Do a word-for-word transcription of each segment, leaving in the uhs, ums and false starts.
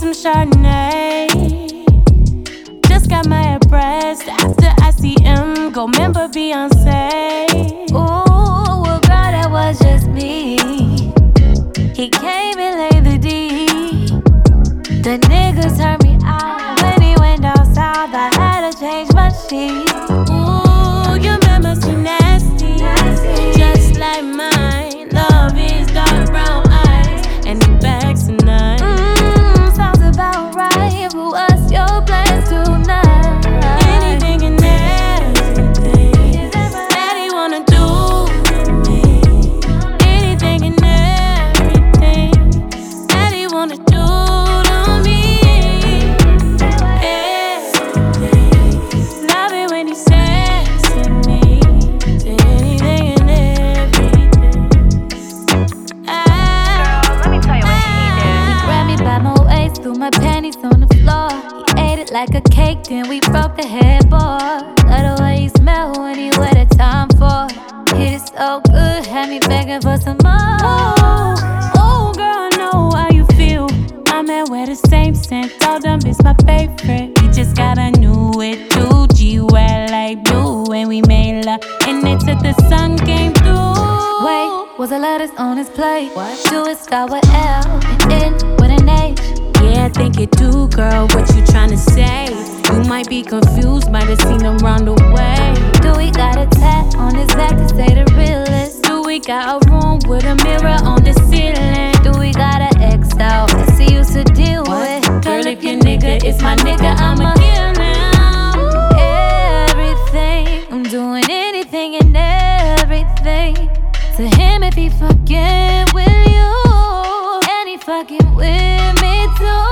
some Chardonnay. Just got my breast after I C M. Go remember Beyonce. Ooh, well, girl, that was just me. He came and laid the D. The niggas turned me out when he went down south. I had to change my sheets. Ooh, your memory's nasty, nasty, just like mine. Love is dark brown eyes, and the bags tonight. Mmm, sounds about right. But what's your plans tonight? Anything and everything that he wanna do to me. Anything and everything that he wanna do. Threw my panties on the floor. He ate it like a cake, then we broke the headboard. Love the way you smell when you wear the time for. Hit it so good, had me begging for some more. Oh, girl, I know how you feel. My man wear the same scent, told them it's my favorite. He just got a new it too. G well like blue, and we made love, and they till the sun came through. Wait, was the letters on his plate? What? Do it start with L and end with an H? Yeah, I think it too, girl. What you tryna say? You might be confused, might have seen him round the way. Do we got a tat on his back to say the realest? Do we got a room with a mirror on the ceiling? Do we got an ex out that he used to deal what? with? Girl, if your nigga is my nigga, I'ma kill now. Everything, I'm doing anything and everything to him if he fucking with you, and he fucking with me too.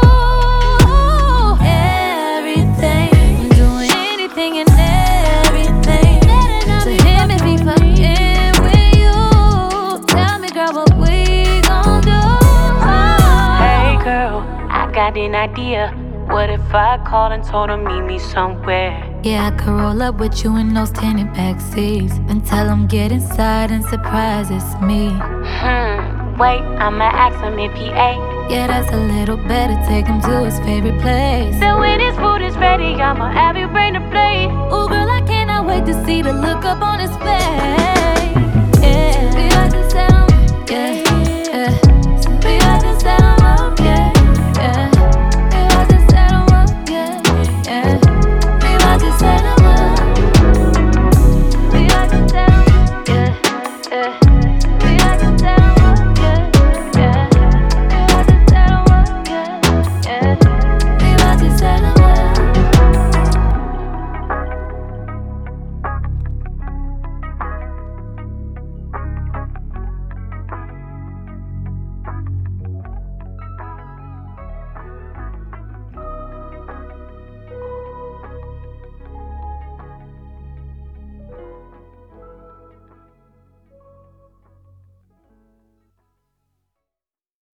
Everything, I'm doing anything and everything to him if he fucking with you. Tell me, girl, what we gon' do? Hey, girl, I got an idea. What if I called and told him meet me somewhere? Yeah, I could roll up with you in those tinted back seats and tell him get inside and surprise it's me. Hmm, wait, I'ma ask him if he ate. Yeah, that's a little better, take him to his favorite place. So when his food is ready, I'ma have you bring the plate. Ooh, girl, I cannot wait to see the look up on his face.